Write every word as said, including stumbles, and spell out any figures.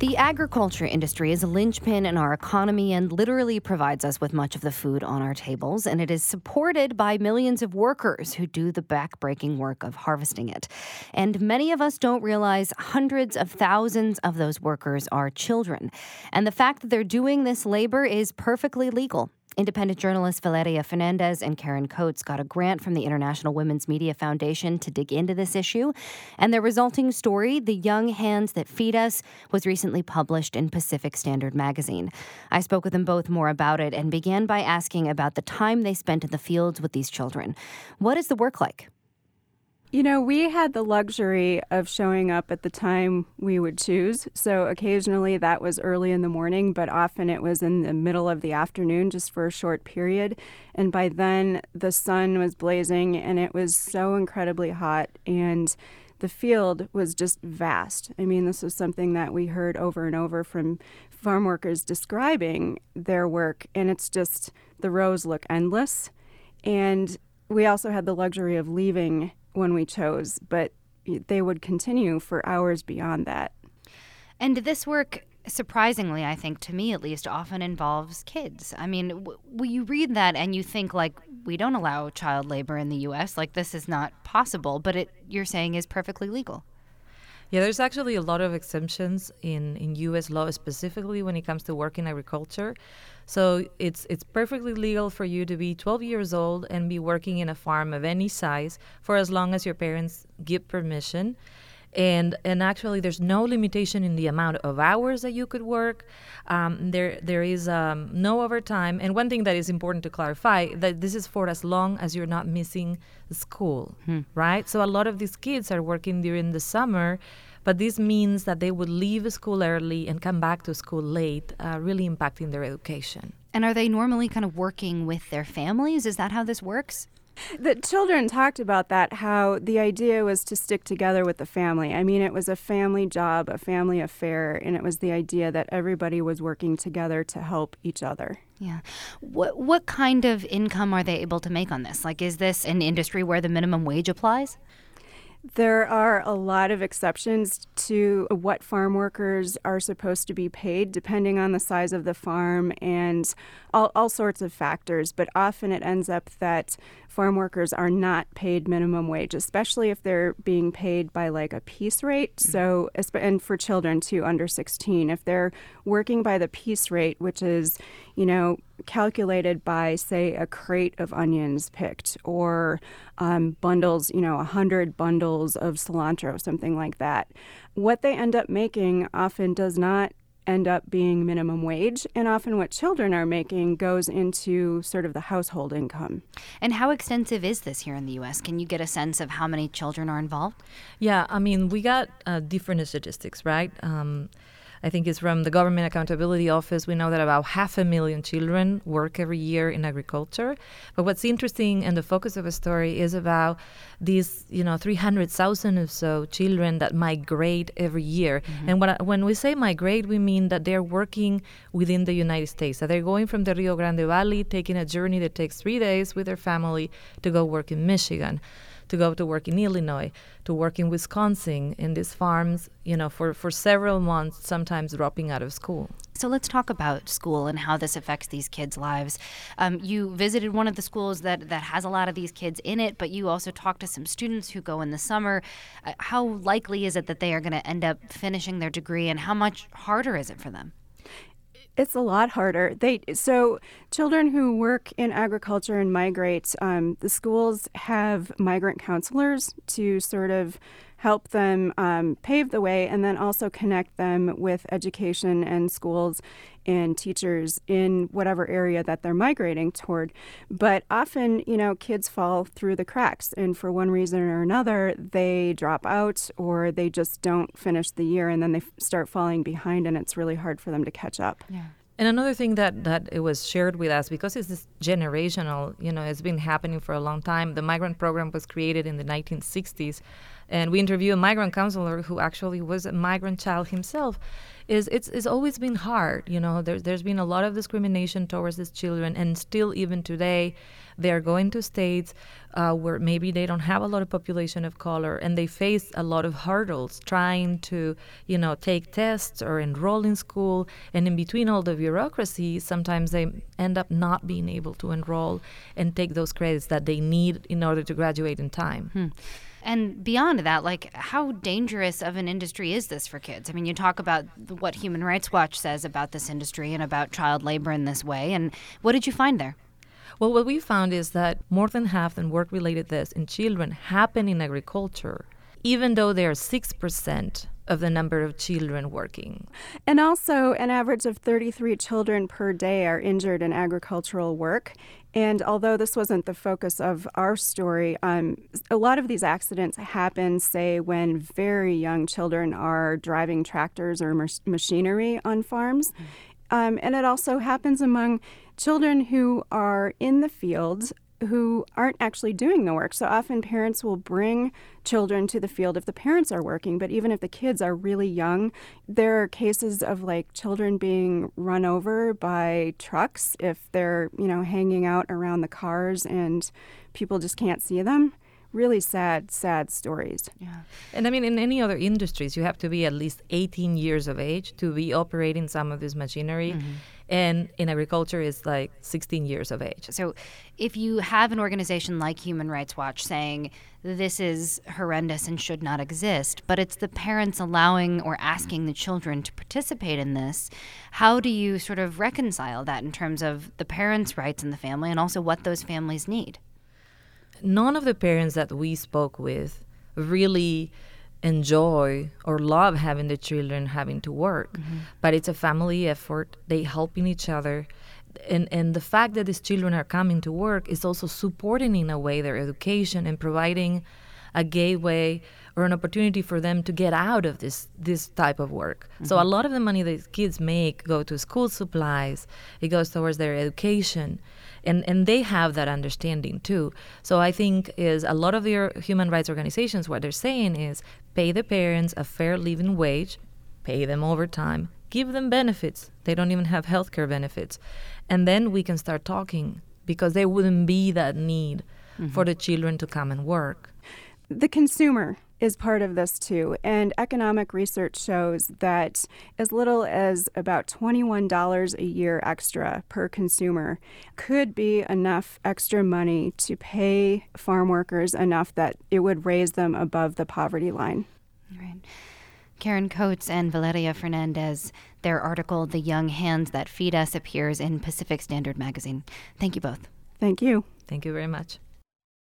The agriculture industry is a linchpin in our economy and literally provides us with much of the food on our tables, and it is supported by millions of workers who do the back-breaking work of harvesting it. And many of us don't realize hundreds of thousands of those workers are children. And the fact that they're doing this labor is perfectly legal. Independent journalists Valeria Fernandez and Karen Coates got a grant from the International Women's Media Foundation to dig into this issue. And their resulting story, The Young Hands That Feed Us, was recently published in Pacific Standard magazine. I spoke with them both more about it and began by asking about the time they spent in the fields with these children. What is the work like? You know, we had the luxury of showing up at the time we would choose. So occasionally that was early in the morning, but often it was in the middle of the afternoon just for a short period. And by then the sun was blazing and it was so incredibly hot, and the field was just vast. I mean, this was something that we heard over and over from farm workers describing their work, and it's just, the rows look endless. And we also had the luxury of leaving when we chose, but they would continue for hours beyond that. And this work, surprisingly, I think, to me at least, often involves kids. I mean, w- you read that and you think, like, we don't allow child labor in the U S, like this is not possible, but it, you're saying, is perfectly legal. Yeah, there's actually a lot of exemptions in, in U S law, specifically when it comes to work in agriculture. So it's it's perfectly legal for you to be twelve years old and be working in a farm of any size for as long as your parents give permission. And and actually, there's no limitation in the amount of hours that you could work. Um, there there is um, no overtime. And one thing that is important to clarify, that this is for as long as you're not missing school, hmm. right? So a lot of these kids are working during the summer, but this means that they would leave school early and come back to school late, uh, really impacting their education. And are they normally kind of working with their families? Is that how this works? The children talked about that, how the idea was to stick together with the family. I mean, it was a family job, a family affair, and it was the idea that everybody was working together to help each other. Yeah. What what kind of income are they able to make on this? Like, is this an industry where the minimum wage applies? There are a lot of exceptions to what farm workers are supposed to be paid, depending on the size of the farm and all, all sorts of factors. But often it ends up that farm workers are not paid minimum wage, especially if they're being paid by like a piece rate. Mm-hmm. So, and for children too, under sixteen, if they're working by the piece rate, which is, you know, calculated by, say, a crate of onions picked or um, bundles, you know, one hundred bundles of cilantro, something like that. What they end up making often does not end up being minimum wage, and often what children are making goes into sort of the household income. And how extensive is this here in the U S? Can you get a sense of how many children are involved? Yeah, I mean, we got uh, different statistics, right? Um, I think it's from the Government Accountability Office. We know that about half a million children work every year in agriculture. But what's interesting and the focus of the story is about these, you know, three hundred thousand or so children that migrate every year. Mm-hmm. And when, I, when we say migrate, we mean that they're working within the United States. So they're going from the Rio Grande Valley, taking a journey that takes three days with their family to go work in Michigan, to go to work in Illinois, to work in Wisconsin, in these farms, you know, for, for several months, sometimes dropping out of school. So let's talk about school and how this affects these kids' lives. Um, you visited one of the schools that, that has a lot of these kids in it, but you also talked to some students who go in the summer. Uh, how likely is it that they are going to end up finishing their degree, and how much harder is it for them? It's a lot harder. They so children who work in agriculture and migrate, um, the schools have migrant counselors to sort of help them um, pave the way, and then also connect them with education and schools and teachers in whatever area that they're migrating toward. But often, you know, kids fall through the cracks, and for one reason or another, they drop out or they just don't finish the year, and then they f- start falling behind, and it's really hard for them to catch up. Yeah. And another thing that, that it was shared with us, because it's this generational, you know, it's been happening for a long time. The migrant program was created in the nineteen sixties and we interview a migrant counselor who actually was a migrant child himself, is it's, it's always been hard. You know, there, there's been a lot of discrimination towards these children, and still even today, they're going to states uh, where maybe they don't have a lot of population of color, and they face a lot of hurdles trying to, you know, take tests or enroll in school. And in between all the bureaucracy, sometimes they end up not being able to enroll and take those credits that they need in order to graduate in time. Hmm. And beyond that, like, how dangerous of an industry is this for kids? I mean, you talk about what Human Rights Watch says about this industry and about child labor in this way. And what did you find there? Well, what we found is that more than half of work-related deaths in children happen in agriculture, even though there are six percent of the number of children working. And also, an average of thirty-three children per day are injured in agricultural work. And although this wasn't the focus of our story, um, a lot of these accidents happen, say, when very young children are driving tractors or mer- machinery on farms. Mm. Um, and it also happens among children who are in the field who aren't actually doing the work. So often parents will bring children to the field if the parents are working, but even if the kids are really young, there are cases of like children being run over by trucks if they're, you know, hanging out around the cars and people just can't see them. Really sad, sad stories. Yeah. And I mean, in any other industries, you have to be at least eighteen years of age to be operating some of this machinery. Mm-hmm. And in agriculture, it's like sixteen years of age. So if you have an organization like Human Rights Watch saying this is horrendous and should not exist, but it's the parents allowing or asking the children to participate in this, how do you sort of reconcile that in terms of the parents' rights in the family and also what those families need? None of the parents that we spoke with really enjoy or love having the children having to work. Mm-hmm. But it's a family effort. They helping each other. And and the fact that these children are coming to work is also supporting in a way their education and providing a gateway or an opportunity for them to get out of this this type of work. Mm-hmm. So a lot of the money that kids make go to school supplies. It goes towards their education. And and they have that understanding too. So I think is a lot of their human rights organizations, what they're saying is pay the parents a fair living wage, pay them overtime, give them benefits. They don't even have healthcare benefits. And then we can start talking because there wouldn't be that need mm-hmm. for the children to come and work. The consumer is part of this too, and economic research shows that as little as about twenty-one dollars a year extra per consumer could be enough extra money to pay farm workers enough that it would raise them above the poverty line. Right. Karen Coates and Valeria Fernandez, their article, The Young Hands That Feed Us, appears in Pacific Standard Magazine. Thank you both. Thank you. Thank you very much.